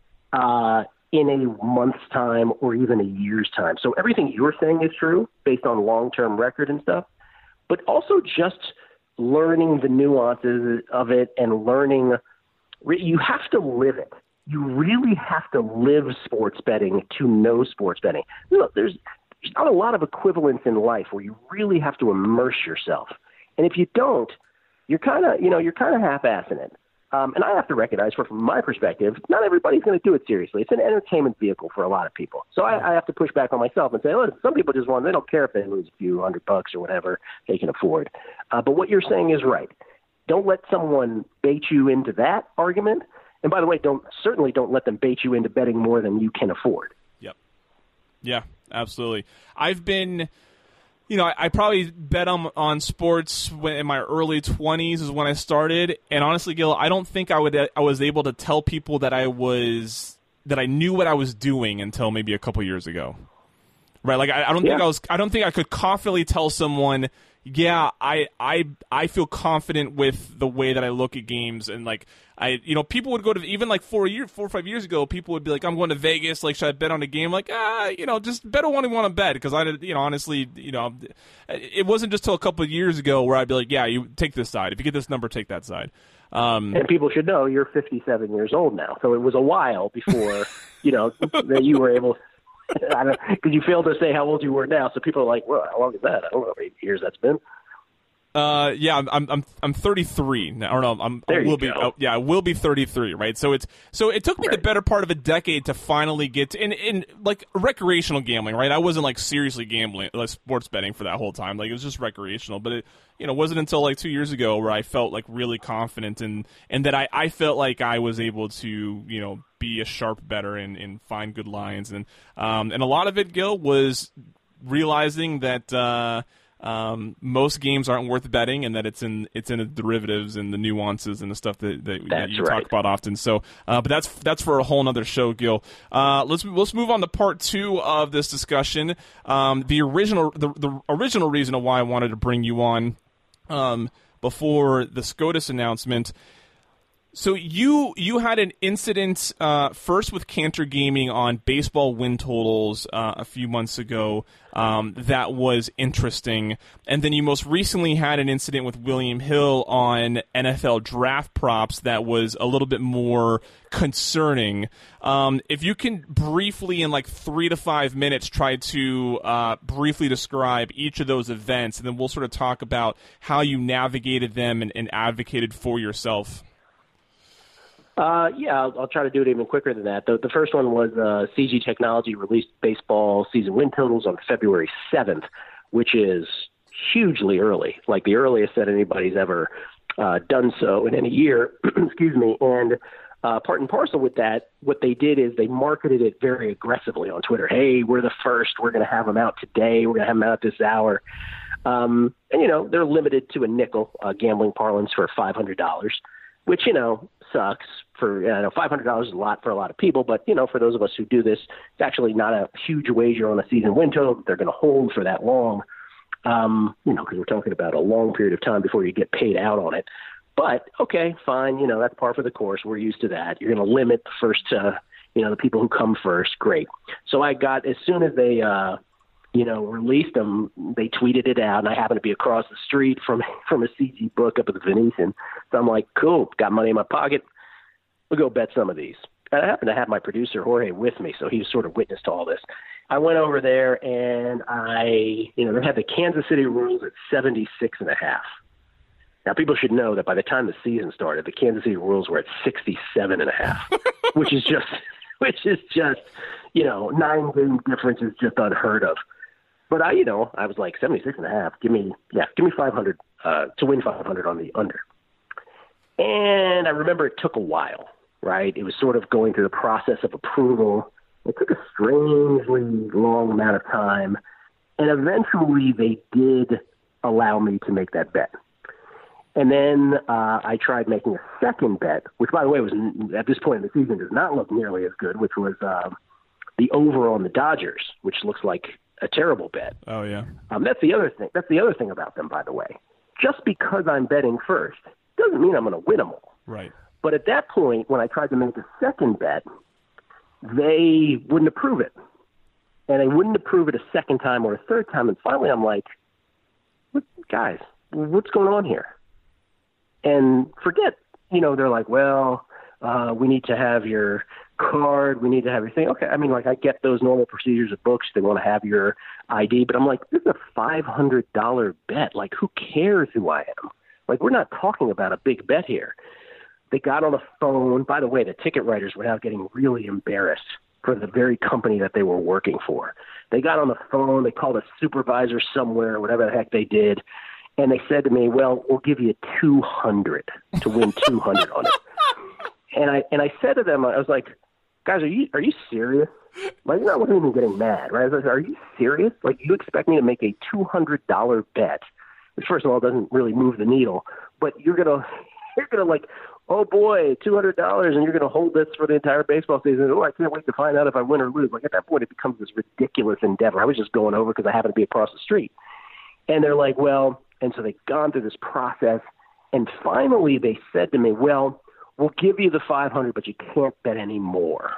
in a month's time or even a year's time. So everything you're saying is true based on long-term record and stuff, but also just learning the nuances of it and learning. You have to live it. You really have to live sports betting to know sports betting. Look, there's not a lot of equivalence in life where you really have to immerse yourself. And if you don't, you're kind of half-assing it. And I have to recognize, from my perspective, not everybody's going to do it seriously. It's an entertainment vehicle for a lot of people. So I have to push back on myself and say, look, some people just they don't care if they lose a few $100 or whatever they can afford. But what you're saying is right. Don't let someone bait you into that argument. And by the way, certainly don't let them bait you into betting more than you can afford. Yep. Yeah, absolutely. I've been, I probably bet on sports in my early 20s is when I started. And honestly, Gil, I don't think I was able to tell people that I knew what I was doing until maybe a couple years ago. Right? Like I don't think I could confidently tell someone, yeah, I feel confident with the way that I look at games. And people would go to, even like 4 or 5 years ago, people would be like, I'm going to Vegas. Like, should I bet on a game? Like, just bet on what I want to bet. Because honestly, it wasn't just till a couple of years ago where I'd be like, yeah, you take this side. If you get this number, take that side. And people should know you're 57 years old now. So it was a while before, that you were able. Because you failed to say how old you were now, so people are like, "Well, how long is that? I don't know how many years that's been." Yeah, I'm 33 now. Or no, I will be 33. Right. So it took me the better part of a decade to finally get to, in like recreational gambling. Right. I wasn't like seriously gambling, like sports betting for that whole time. Like it was just recreational. But it wasn't until like 2 years ago where I felt like really confident and that I felt like I was able to be a sharp bettor and find good lines and a lot of it, Gil, was realizing that. Most games aren't worth betting, and that it's in the derivatives and the nuances and the stuff that you talk about often. So, but that's for a whole nother show, Gil. Let's move on to part 2 of this discussion. The original reason of why I wanted to bring you on before the SCOTUS announcement. So you had an incident first with Cantor Gaming on baseball win totals a few months ago that was interesting, and then you most recently had an incident with William Hill on NFL draft props that was a little bit more concerning. If you can briefly, in like 3 to 5 minutes, try to briefly describe each of those events, and then we'll sort of talk about how you navigated them and advocated for yourself. I'll try to do it even quicker than that. The first one was CG Technology released baseball season win totals on February 7th, which is hugely early, like the earliest that anybody's ever done so in any year. Excuse me. And part and parcel with that, what they did is they marketed it very aggressively on Twitter. Hey, we're the first. We're going to have them out today. We're going to have them out this hour. And, they're limited to a nickel, gambling parlance, for $500, which, sucks. For $500 is a lot for a lot of people, but for those of us who do this, it's actually not a huge wager on a season win total that they're going to hold for that long. Because we're talking about a long period of time before you get paid out on it. But okay, fine, that's par for the course. We're used to that. You're going to limit the first, the people who come first. Great. So I got, as soon as they released them, they tweeted it out, and I happened to be across the street from a CG book up at the Venetian. So I'm like, cool, got money in my pocket. We'll go bet some of these. And I happened to have my producer, Jorge, with me, so he was sort of witness to all this. I went over there, and they had the Kansas City Royals at 76.5. Now, people should know that by the time the season started, the Kansas City Royals were at 67.5, which is just 9-game difference is just unheard of. But I was like 76.5. Give me 500 to win 500 on the under. And I remember it took a while, right? It was sort of going through the process of approval. It took a strangely long amount of time, and eventually they did allow me to make that bet. And then I tried making a second bet, which, by the way, was at this point in the season does not look nearly as good, which was the over on the Dodgers, which looks like a terrible bet. Oh, yeah. That's the other thing. That's the other thing about them, by the way. Just because I'm betting first doesn't mean I'm going to win them all. Right. But at that point, when I tried to make a second bet, they wouldn't approve it. And they wouldn't approve it a second time or a third time. And finally, I'm like, guys, what's going on here? And forget, they're like, well, we need to have your card. We need to have your thing. Okay, I mean, like, I get those normal procedures of books. They want to have your ID. But I'm like, this is a $500 bet. Like, who cares who I am? Like, we're not talking about a big bet here. They got on the phone. By the way, the ticket writers were now getting really embarrassed for the very company that they were working for. They got on the phone. They called a supervisor somewhere, whatever the heck they did. And they said to me, well, we'll give you 200 to win 200 on it. And I said to them, I was like, guys, are you serious? Like, I wasn't even getting mad, right? I was like, are you serious? Like, you expect me to make a $200 bet, which first of all doesn't really move the needle, but you're gonna like, oh boy, $200, and you're gonna hold this for the entire baseball season. Oh, I can't wait to find out if I win or lose. Like, at that point, it becomes this ridiculous endeavor. I was just going over because I happened to be across the street, and they're like, well. And so they've gone through this process, and finally they said to me, well, we'll give you the 500, but you can't bet any more.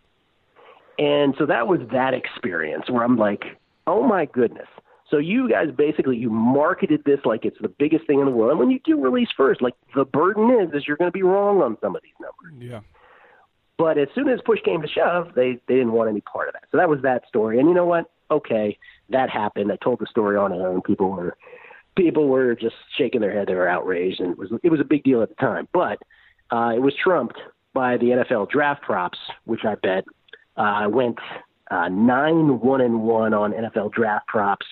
And so that was that experience where I'm like, oh, my goodness. So you guys basically, you marketed this like it's the biggest thing in the world. And when you do release first, like, the burden is you're going to be wrong on some of these numbers. Yeah. But as soon as push came to shove, they didn't want any part of that. So that was that story. And you know what? Okay, that happened. I told the story on air, and people were just shaking their head. They were outraged, and it was a big deal at the time. But it was trumped by the NFL draft props, which I bet. I went 9-1-1 on NFL draft props,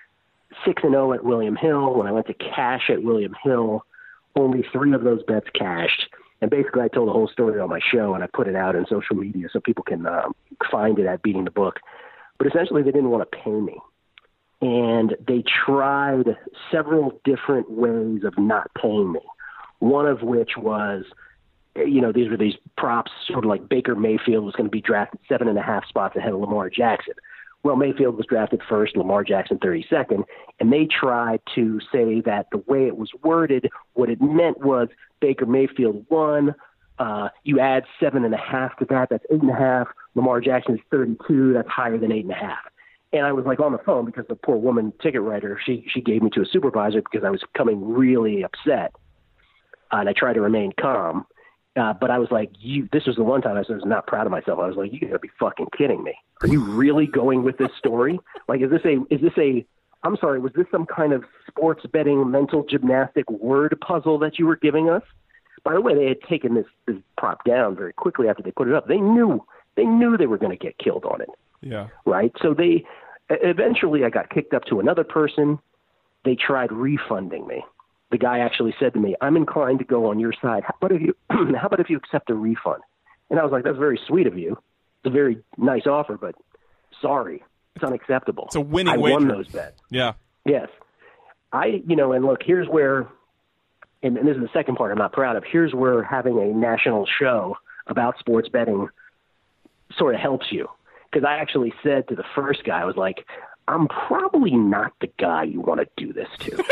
6-0 at William Hill. When I went to cash at William Hill, only 3 of those bets cashed. And basically, I told the whole story on my show, and I put it out on social media so people can find it at Beating the Book. But essentially, they didn't want to pay me. And they tried several different ways of not paying me, one of which was, these were these props, sort of like Baker Mayfield was going to be drafted 7.5 spots ahead of Lamar Jackson. Well, Mayfield was drafted first, Lamar Jackson 32nd, and they tried to say that the way it was worded, what it meant was Baker Mayfield won, you add 7.5 to that, that's 8.5. Lamar Jackson is 32, that's higher than 8.5. And I was like on the phone because the poor woman ticket writer, she gave me to a supervisor because I was coming really upset. And I tried to remain calm. But I was like, this was the one time I was not proud of myself. I was like, you gotta be fucking kidding me. Are you really going with this story? Like, I'm sorry, was this some kind of sports betting mental gymnastic word puzzle that you were giving us? By the way, they had taken this prop down very quickly after they put it up. They knew they were going to get killed on it. Yeah. Right. So eventually I got kicked up to another person. They tried refunding me. The guy actually said to me, I'm inclined to go on your side. How about if you accept a refund? And I was like, that's very sweet of you. It's a very nice offer, but sorry, it's unacceptable. It's a winning wager. I won wager. those bets. Yeah. Yes. And look, here's where, and this is the second part I'm not proud of, here's where having a national show about sports betting sort of helps you. Because I actually said to the first guy, I was like, I'm probably not the guy you want to do this to.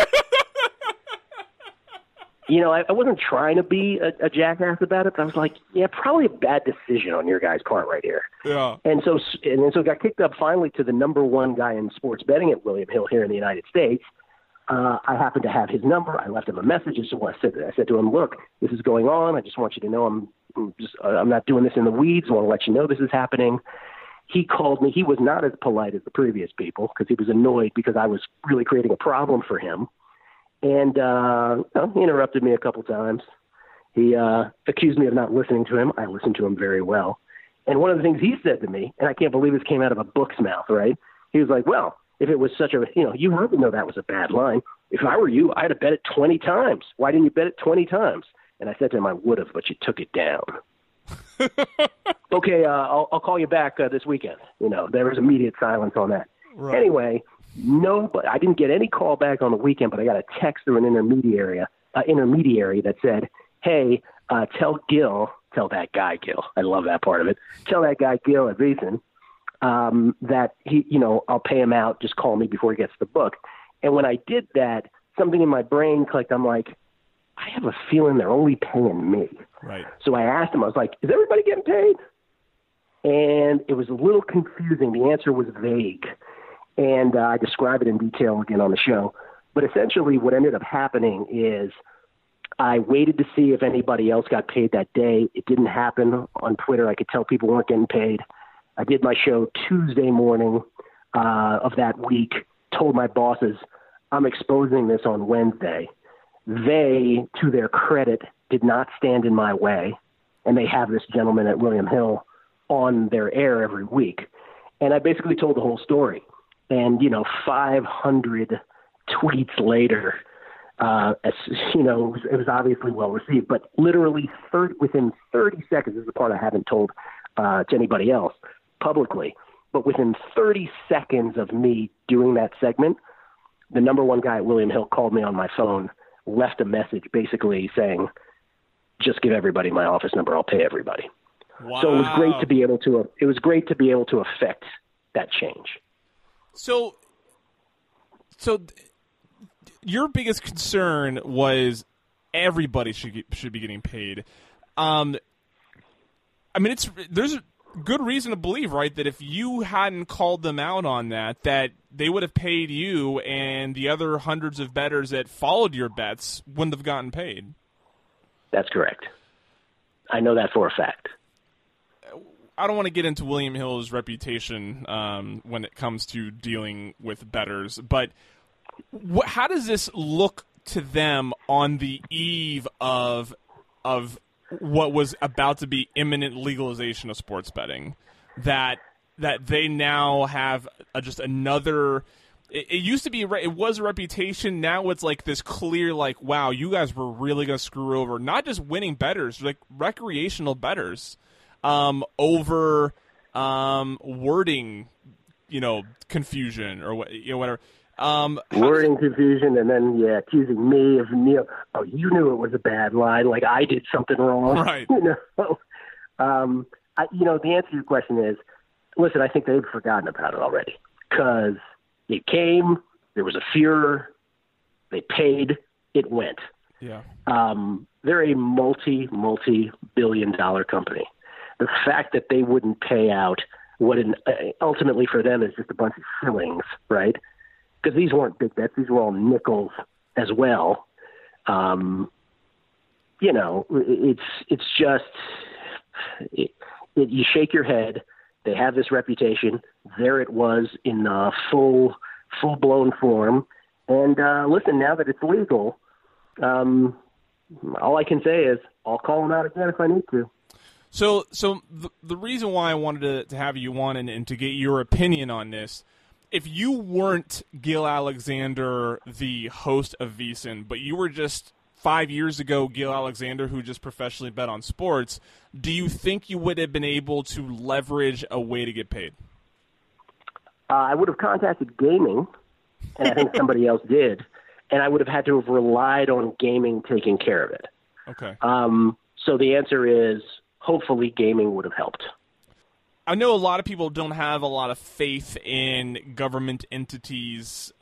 I wasn't trying to be a jackass about it, but I was like, yeah, probably a bad decision on your guy's part right here. Yeah. And so it got kicked up finally to the number one guy in sports betting at William Hill here in the United States. I happened to have his number. I left him a message. So I said to him, look, this is going on. I just want you to know I'm not doing this in the weeds. I want to let you know this is happening. He called me. He was not as polite as the previous people because he was annoyed because I was really creating a problem for him. And he interrupted me a couple times. He accused me of not listening to him. I listened to him very well. And one of the things he said to me, and I can't believe this came out of a book's mouth, right? He was like, well, if it was such a, you had to know that was a bad line. If I were you, I'd have bet it 20 times. Why didn't you bet it 20 times? And I said to him, I would have, but you took it down. Okay, I'll call you back this weekend. There was immediate silence on that. Right. Anyway, but I didn't get any call back on the weekend, but I got a text through an intermediary intermediary that said, hey, tell that guy Gil, I love that part of it, tell that guy Gil at VSiN that he, I'll pay him out, just call me before he gets the book. And when I did that, something in my brain clicked. I'm like, I have a feeling they're only paying me. Right. So I asked him, I was like, is everybody getting paid? And it was a little confusing. The answer was vague. And I describe it in detail again on the show. But essentially what ended up happening is I waited to see if anybody else got paid that day. It didn't happen on Twitter. I could tell people weren't getting paid. I did my show Tuesday morning of that week, told my bosses, I'm exposing this on Wednesday. They, to their credit, did not stand in my way, and they have this gentleman at William Hill on their air every week. And I basically told the whole story. And, 500 tweets later, it was obviously well received, but literally within 30 seconds, this is the part I haven't told to anybody else publicly, but within 30 seconds of me doing that segment, the number one guy at William Hill called me on my phone, left a message basically saying, just give everybody my office number. I'll pay everybody. Wow. So it was great to be able to affect that change. So your biggest concern was everybody should be getting paid. There's a good reason to believe, right, that if you hadn't called them out on that they would have paid you, and the other hundreds of bettors that followed your bets wouldn't have gotten paid. That's correct. I know that for a fact. I don't want to get into William Hill's reputation when it comes to dealing with bettors, but how does this look to them on the eve of what was about to be imminent legalization of sports betting? That they now have just another. It used to be, it was a reputation. Now it's like this clear, like, wow, you guys were really going to screw over not just winning bettors, like recreational bettors, over wording, confusion or whatever. Wording confusion, and then accusing me of oh, you knew it was a bad line, like I did something wrong, right? The answer to your question is, listen, I think they've forgotten about it already because it came, there was a furor, they paid, it went. Yeah. They're a multi-billion-dollar company. The fact that they wouldn't pay out what ultimately for them is just a bunch of shillings, right? Because these weren't big bets; these were all nickels as well. It's just you shake your head. They have this reputation. There it was in full-blown form. And listen, now that it's legal, all I can say is I'll call them out again if I need to. So the reason why I wanted to have you on and to get your opinion on this, if you weren't Gil Alexander, the host of VSiN, but you were just 5 years ago Gil Alexander who just professionally bet on sports, do you think you would have been able to leverage a way to get paid? I would have contacted gaming, and I think somebody else did, and I would have had to have relied on gaming taking care of it. Okay. So the answer is hopefully gaming would have helped. I know a lot of people don't have a lot of faith in government entities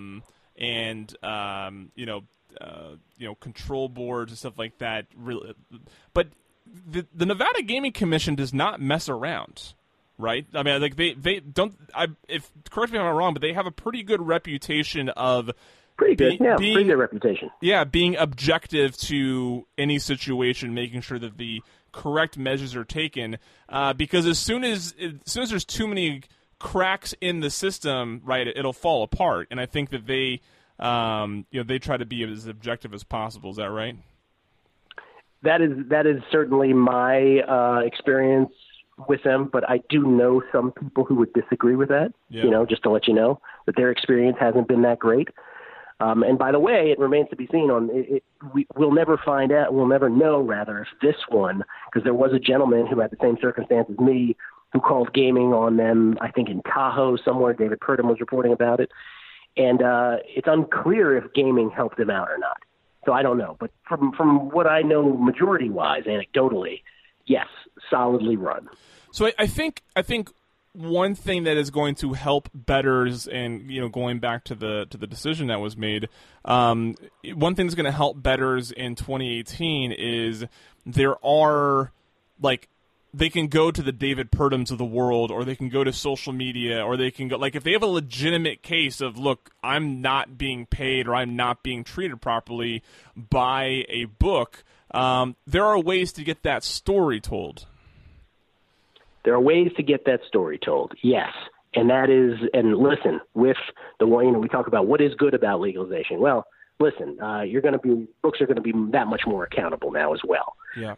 control boards and stuff like that. Really, but the Nevada Gaming Commission does not mess around, right? I mean, like they don't. Correct me if I'm wrong, but they have a pretty good reputation of pretty good reputation. Yeah, being objective to any situation, making sure that the correct measures are taken. Because as soon as there's too many cracks in the system, right, it'll fall apart. And I think that they try to be as objective as possible. Is that right? That is certainly my experience with them, but I do know some people who would disagree with that. Yeah. Just to let you know that their experience hasn't been that great. And by the way, it remains to be seen we'll never find out. We'll never know, rather, if this one, because there was a gentleman who had the same circumstance as me who called gaming on them, I think in Tahoe somewhere. David Purdom was reporting about it. And it's unclear if gaming helped him out or not. So I don't know. But from what I know majority-wise, anecdotally, yes, solidly run. So I think one thing that is going to help bettors, and going back to the decision that was made, one thing that's going to help bettors in 2018 is there are they can go to the David Purdums of the world, or they can go to social media, or they can go if they have a legitimate case of, look, I'm not being paid or I'm not being treated properly by a book. There are ways to get that story told. There are ways to get that story told, yes. And that is, and listen, with the one, we talk about what is good about legalization. Well, listen, books are going to be that much more accountable now as well. Yeah.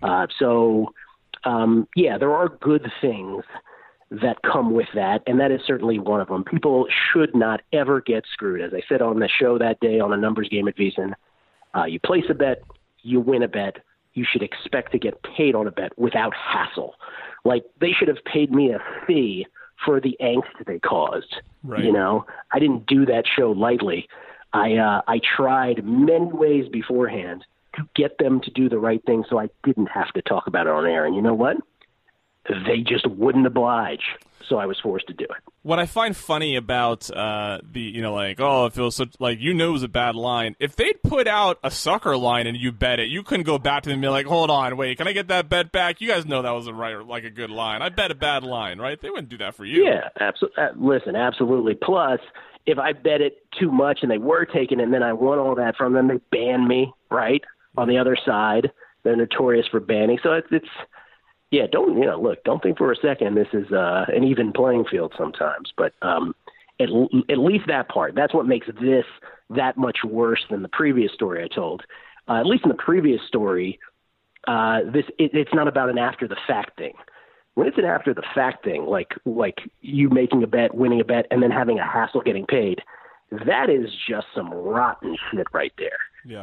There are good things that come with that, and that is certainly one of them. People should not ever get screwed. As I said on the show that day on a numbers game at VSiN, you place a bet, you win a bet, you should expect to get paid on a bet without hassle. They should have paid me a fee for the angst they caused. Right. I didn't do that show lightly. I tried many ways beforehand to get them to do the right thing so I didn't have to talk about it on air. And you know what? They just wouldn't oblige, so I was forced to do it. What I find funny about it feels such it was a bad line. If they'd put out a sucker line and you bet it, you couldn't go back to them and be like, hold on, wait, can I get that bet back? You guys know that was a good line. I bet a bad line, right? They wouldn't do that for you. Yeah, listen, absolutely. Plus, if I bet it too much and they were taking it and then I won all that from them, they ban me, right? On the other side, they're notorious for banning. So don't think for a second this is an even playing field sometimes. But at least that part, that's what makes this that much worse than the previous story I told. At least in the previous story, it's not about an after-the-fact thing. When it's an after-the-fact thing, like you making a bet, winning a bet, and then having a hassle getting paid, that is just some rotten shit right there. Yeah.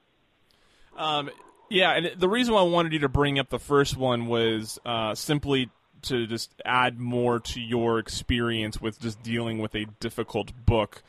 And the reason why I wanted you to bring up the first one was simply to just add more to your experience with just dealing with a difficult book.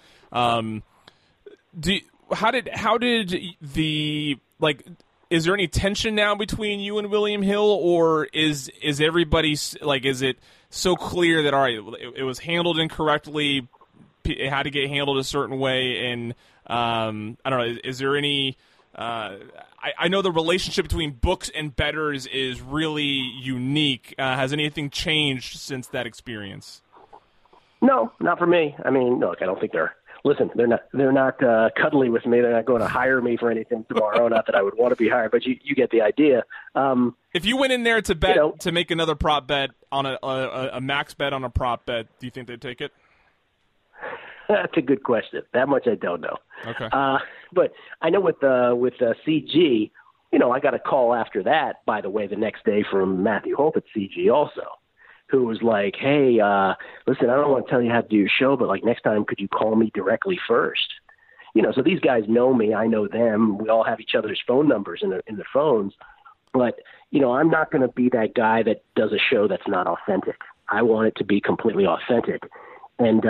Is there any tension now between you and William Hill, or is everybody is it so clear that all right, it was handled incorrectly, it had to get handled a certain way, and I don't know, is there any? I know the relationship between books and bettors is really unique. Has anything changed since that experience? No, not for me. I mean, look, I don't think they're not cuddly with me. They're not going to hire me for anything tomorrow. Not that I would want to be hired, but you get the idea. If you went in there to bet to make another prop bet on a max bet on a prop bet, do you think they'd take it? That's a good question. That much I don't know. Okay. But I know with CG, I got a call after that, by the way, the next day from Matthew Hope at CG also, who was like, hey, listen, I don't want to tell you how to do your show, but next time could you call me directly first? So these guys know me. I know them. We all have each other's phone numbers in their phones. But, I'm not going to be that guy that does a show that's not authentic. I want it to be completely authentic. And,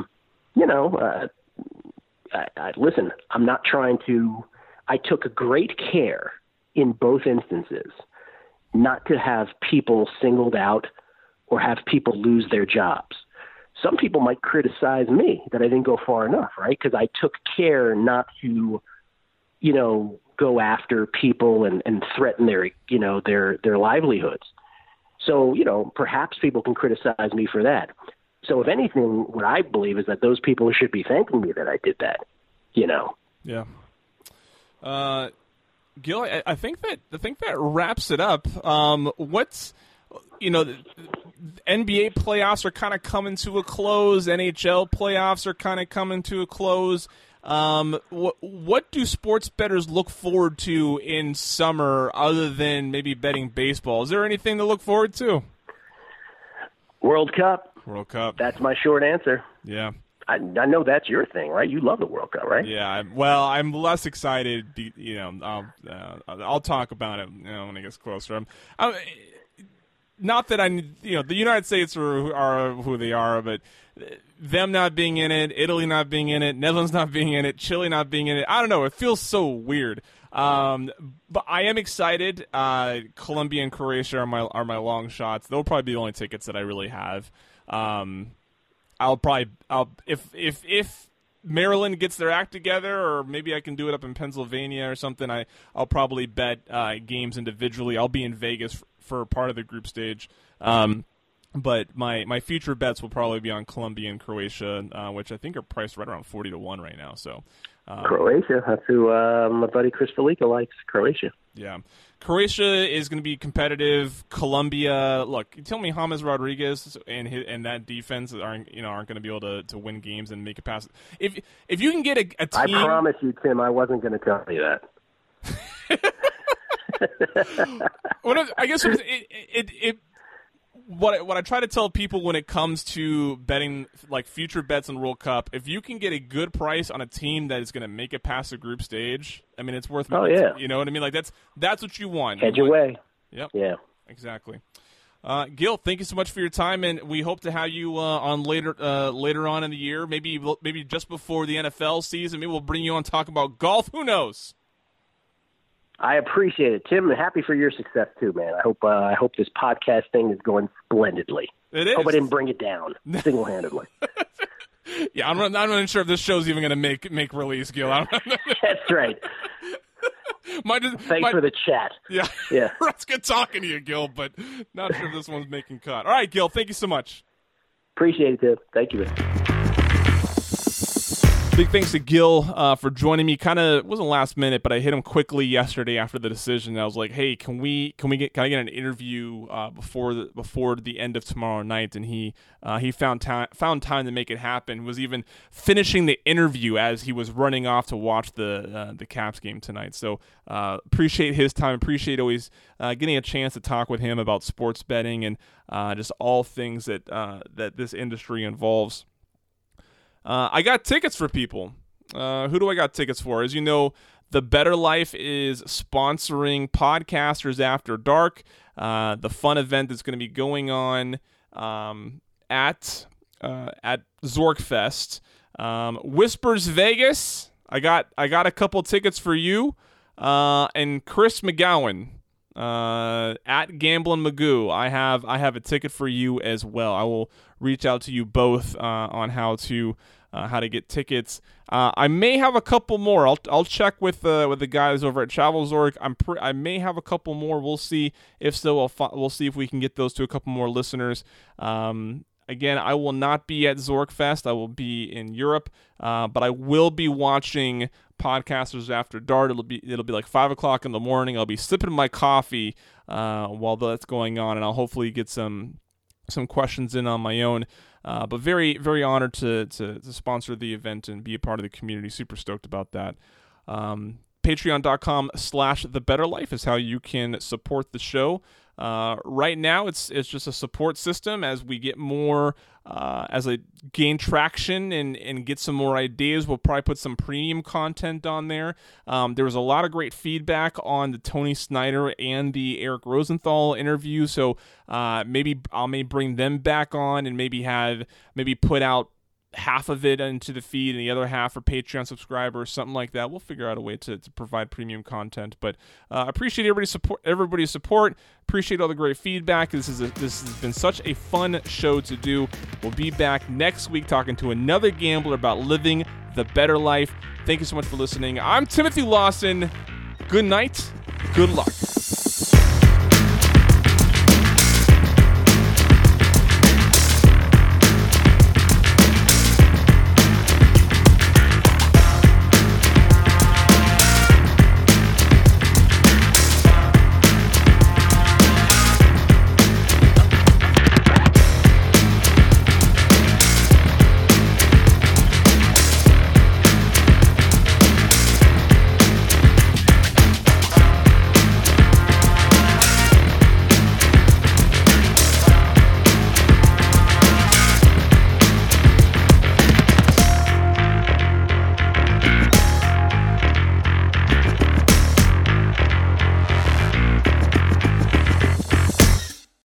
listen, I'm not trying to – I took great care in both instances not to have people singled out or have people lose their jobs. Some people might criticize me that I didn't go far enough, right? Because I took care not to, go after people and threaten their livelihoods. So, perhaps people can criticize me for that. So if anything, what I believe is that those people should be thanking me that I did that, Yeah. Gil, I think that wraps it up. What's the NBA playoffs are kind of coming to a close. NHL playoffs are kind of coming to a close. What do sports bettors look forward to in summer other than maybe betting baseball? Is there anything to look forward to? World Cup. That's my short answer. Yeah. I know that's your thing, right? You love the World Cup, right? Yeah. I'm less excited. I'll talk about it when it gets closer. Not that the United States are who they are, but them not being in it, Italy not being in it, Netherlands not being in it, Chile not being in it. I don't know. It feels so weird. But I am excited. Colombia and Croatia are my long shots. They'll probably be the only tickets that I really have. If Maryland gets their act together, or maybe I can do it up in Pennsylvania or something, I'll probably bet games individually. I'll be in Vegas for part of the group stage. But my future bets will probably be on Colombia and Croatia, which I think are priced right around 40-1 right now. So Croatia, that's who my buddy Chris Felica likes. Croatia. Yeah, Croatia is going to be competitive. Colombia, look, you tell me James Rodriguez and that defense aren't going to be able to win games and make it past. If you can get a team, I promise you, Tim, I wasn't going to tell you that. I guess what I try to tell people when it comes to betting, like future bets in World Cup, if you can get a good price on a team that is going to make it past the group stage, I mean, it's worth. Oh yeah, you know what I mean. Like that's what you want. Hedge away. Yep. Yeah. Exactly. Gil, thank you so much for your time, and we hope to have you on later on in the year. Maybe just before the NFL season. Maybe we'll bring you on to talk about golf. Who knows? I appreciate it, Tim. I'm happy for your success too, man. I hope this podcast thing is going splendidly. It is. Hope I didn't bring it down single-handedly. Yeah, I'm not even sure if this show's even going to make release, Gil. That's right. Thanks for the chat. Yeah. It's good talking to you, Gil, but not sure if this one's making cut. All right, Gil, thank you so much. Appreciate it, Tim. Thank you, man. Big thanks to Gil for joining me. Kind of wasn't last minute, but I hit him quickly yesterday after the decision. I was like, "Hey, can I get an interview before the end of tomorrow night?" And he found time to make it happen. Was even finishing the interview as he was running off to watch the Caps game tonight. So appreciate his time. Appreciate always getting a chance to talk with him about sports betting and just all things that this industry involves. I got tickets for people. Who do I got tickets for? As you know, The Better Life is sponsoring Podcasters After Dark, the fun event that's going to be going on at Zorkfest. Whispers Vegas, I got a couple tickets for you, and Chris McGowan at Gamblin' Magoo. I have a ticket for you as well. I will reach out to you both on how to get tickets. I may have a couple more. I'll check with the guys over at Travel Zork. I may have a couple more. We'll see. If so, we'll see if we can get those to a couple more listeners. Again, I will not be at Zorkfest. I will be in Europe, but I will be watching Podcasters After Dark. It'll be like 5 o'clock in the morning. I'll be sipping my coffee while that's going on, and I'll hopefully get some questions in on my own. But very, very honored to sponsor the event and be a part of the community. Super stoked about that. Patreon.com/TheBetterLife is how you can support the show. Right now, it's just a support system. As we get more, as I gain traction and get some more ideas, we'll probably put some premium content on there. There was a lot of great feedback on the Tony Snyder and the Eric Rosenthal interview, so maybe I may bring them back on and maybe put out half of it into the feed and the other half for Patreon subscribers, something like that. We'll figure out a way to provide premium content, but appreciate everybody's support. Appreciate all the great feedback. This has been such a fun show to do. We'll be back next week talking to another gambler about living the better life. Thank you so much for listening. I'm Timothy Lawson. Good night. Good luck.